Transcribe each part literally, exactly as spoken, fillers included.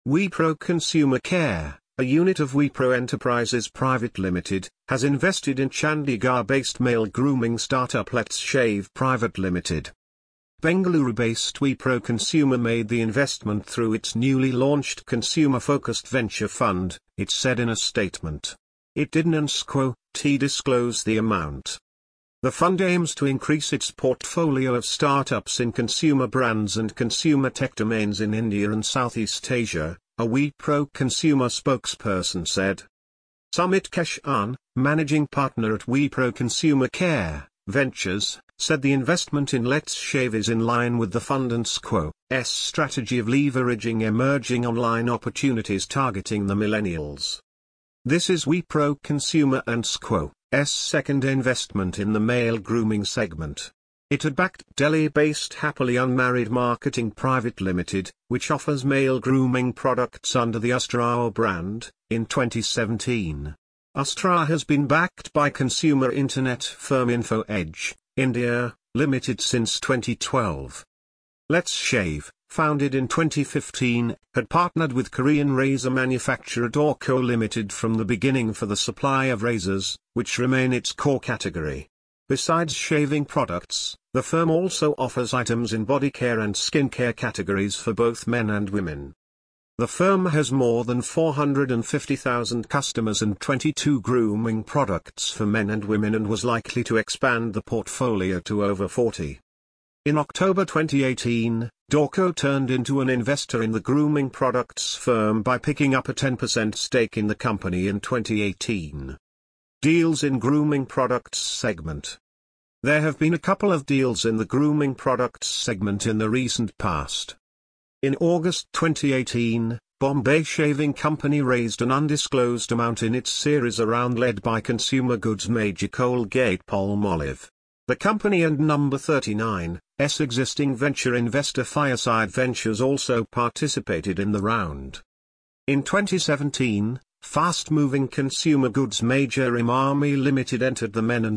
Wipro Consumer Care, a unit of Wipro Enterprises Private Limited, has invested in Chandigarh-based male grooming startup Let's Shave Private Limited. Bengaluru-based Wipro Consumer made the investment through its newly launched consumer-focused venture fund, it said in a statement. It didn't quote disclose the amount. The fund aims to increase its portfolio of startups in consumer brands and consumer tech domains in India and Southeast Asia, a Wipro consumer spokesperson said. Sumit Keshan, managing partner at Wipro Consumer Care Ventures, said the investment in Let's Shave is in line with the fund's strategy of leveraging emerging online opportunities targeting the millennials. This is Wipro Consumer and S second investment in the male grooming segment. It had backed Delhi-based Happily Unmarried Marketing Private Limited, which offers male grooming products under the Astra brand, in twenty seventeen. Astra has been backed by consumer internet firm InfoEdge, India, Limited since twenty twelve. Let's Shave, founded in twenty fifteen, had partnered with Korean razor manufacturer Dorco Limited from the beginning for the supply of razors, which remain its core category. Besides shaving products, the firm also offers items in body care and skincare categories for both men and women. The firm has more than four hundred fifty thousand customers and twenty-two grooming products for men and women and was likely to expand the portfolio to over forty. In October twenty eighteen, Dorco turned into an investor in the grooming products firm by picking up a ten percent stake in the company in twenty eighteen. Deals in grooming products segment. There have been a couple of deals in the grooming products segment in the recent past. In August twenty eighteen, Bombay Shaving Company raised an undisclosed amount in its series A round led by consumer goods major Colgate-Palmolive. The company and Number thirty-nine's existing venture investor Fireside Ventures also participated in the round. In twenty seventeen, fast-moving consumer goods major Emami Limited entered the men and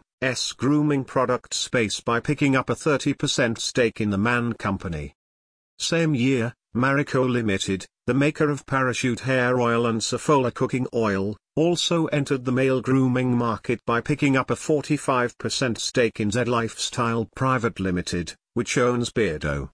s grooming product space by picking up a thirty percent stake in the Man Company. Same year, Marico Limited, the maker of Parachute Hair Oil and Saffola Cooking Oil, also entered the male grooming market by picking up a forty-five percent stake in Z Lifestyle Private Limited, which owns Beardo.